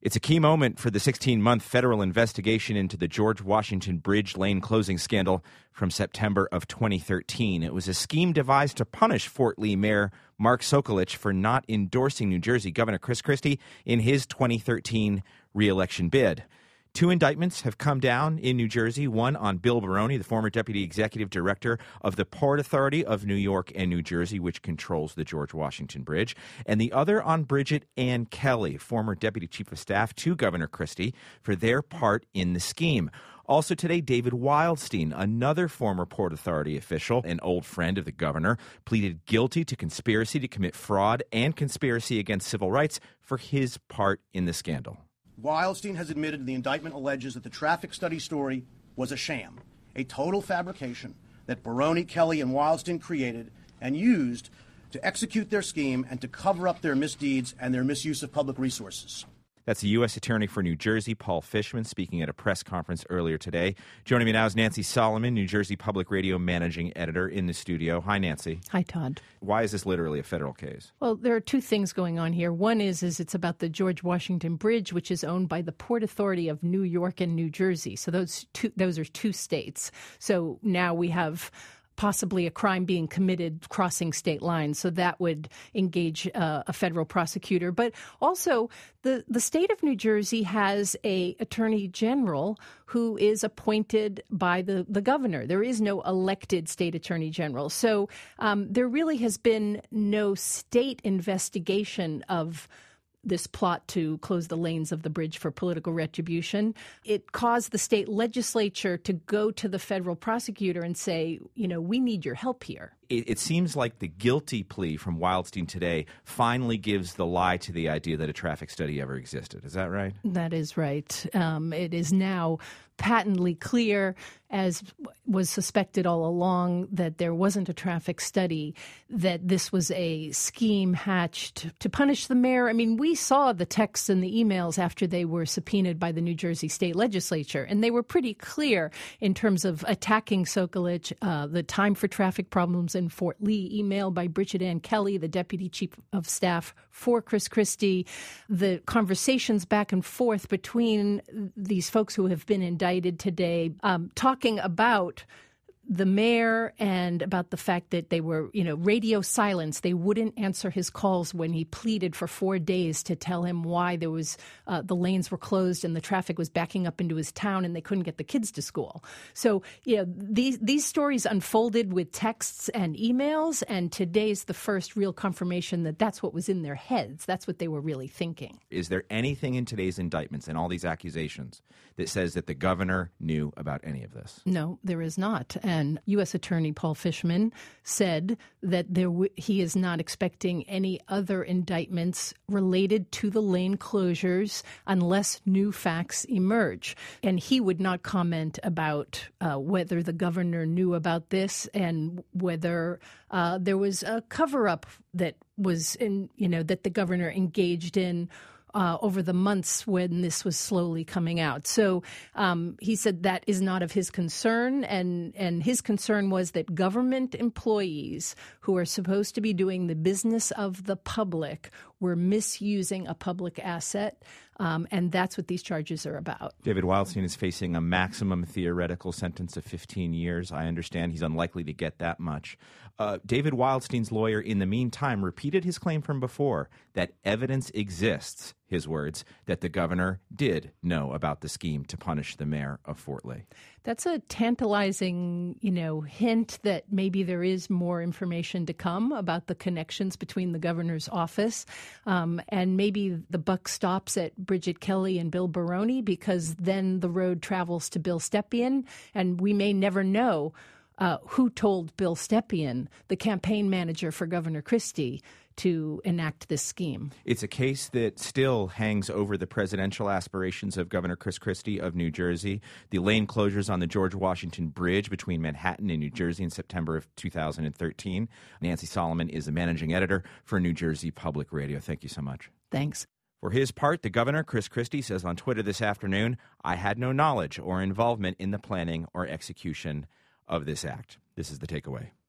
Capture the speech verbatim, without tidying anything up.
It's a key moment for the sixteen-month federal investigation into the George Washington Bridge lane closing scandal from September of twenty thirteen. It was a scheme devised to punish Fort Lee Mayor Mark Sokolich for not endorsing New Jersey Governor Chris Christie in his twenty thirteen re-election bid. Two indictments have come down in New Jersey, one on Bill Baroni, the former deputy executive director of the Port Authority of New York and New Jersey, which controls the George Washington Bridge, and the other on Bridget Ann Kelly, former deputy chief of staff to Governor Christie, for their part in the scheme. Also today, David Wildstein, another former Port Authority official, an old friend of the governor, pleaded guilty to conspiracy to commit fraud and conspiracy against civil rights for his part in the scandal. Wildstein has admitted the indictment alleges that the traffic study story was a sham, a total fabrication that Baroni, Kelly, and Wildstein created and used to execute their scheme and to cover up their misdeeds and their misuse of public resources. That's the U S Attorney for New Jersey, Paul Fishman, speaking at a press conference earlier today. Joining me now is Nancy Solomon, New Jersey Public Radio Managing Editor, in the studio. Hi, Nancy. Hi, Todd. Why is this literally a federal case? Well, there are two things going on here. One is, is it's about the George Washington Bridge, which is owned by the Port Authority of New York and New Jersey. So those two, those are two states. So now we have possibly a crime being committed crossing state lines. So that would engage uh, a federal prosecutor. But also, the, the state of New Jersey has a attorney general who is appointed by the, the governor. There is no elected state attorney general. So um, there really has been no state investigation of this plot to close the lanes of the bridge for political retribution. It caused the state legislature to go to the federal prosecutor and say, you know, we need your help here. It, it seems like the guilty plea from Wildstein today finally gives the lie to the idea that a traffic study ever existed. Is that right? That is right. Um, it is now patently clear, as was suspected all along, that there wasn't a traffic study, that this was a scheme hatched to punish the mayor. I mean, we saw the texts and the emails after they were subpoenaed by the New Jersey state legislature, and they were pretty clear in terms of attacking Sokolich, uh, the time for traffic problems in Fort Lee, emailed by Bridget Ann Kelly, the deputy chief of staff for Chris Christie, the conversations back and forth between these folks who have been indicted today, um, talking about the mayor and about the fact that they were, you know, radio silence. They wouldn't answer his calls when he pleaded for four days to tell him why there was uh, the lanes were closed and the traffic was backing up into his town and they couldn't get the kids to school. So, you know, these these stories unfolded with texts and emails, and today's the first real confirmation that that's what was in their heads. That's what they were really thinking. Is there anything in today's indictments and all these accusations that says that the governor knew about any of this? No, there is not. And U S Attorney Paul Fishman said that there w- he is not expecting any other indictments related to the lane closures unless new facts emerge. And he would not comment about uh, whether the governor knew about this and whether uh, there was a cover-up that was in, you know, that the governor engaged in Uh, over the months when this was slowly coming out. So um, he said that is not of his concern, and, and his concern was that government employees who are supposed to be doing the business of the public were misusing a public asset, um, and that's what these charges are about. David Wildstein is facing a maximum theoretical sentence of fifteen years. I understand he's unlikely to get that much. Uh, David Wildstein's lawyer, in the meantime, repeated his claim from before that evidence exists, his words, that the governor did know about the scheme to punish the mayor of Fort Lee. That's a tantalizing, you know, hint that maybe there is more information to come about the connections between the governor's office. Um, and maybe the buck stops at Bridget Kelly and Bill Baroni, because then the road travels to Bill Stepien, and we may never know uh, who told Bill Stepien, the campaign manager for Governor Christie, to enact this scheme. It's a case that still hangs over the presidential aspirations of Governor Chris Christie of New Jersey. The lane closures on the George Washington Bridge between Manhattan and New Jersey in September of two thousand thirteen. Nancy Solomon is the managing editor for New Jersey Public Radio. Thank you so much. Thanks. For his part, the governor, Chris Christie, says on Twitter this afternoon, "I had no knowledge or involvement in the planning or execution of this act." This is The Takeaway.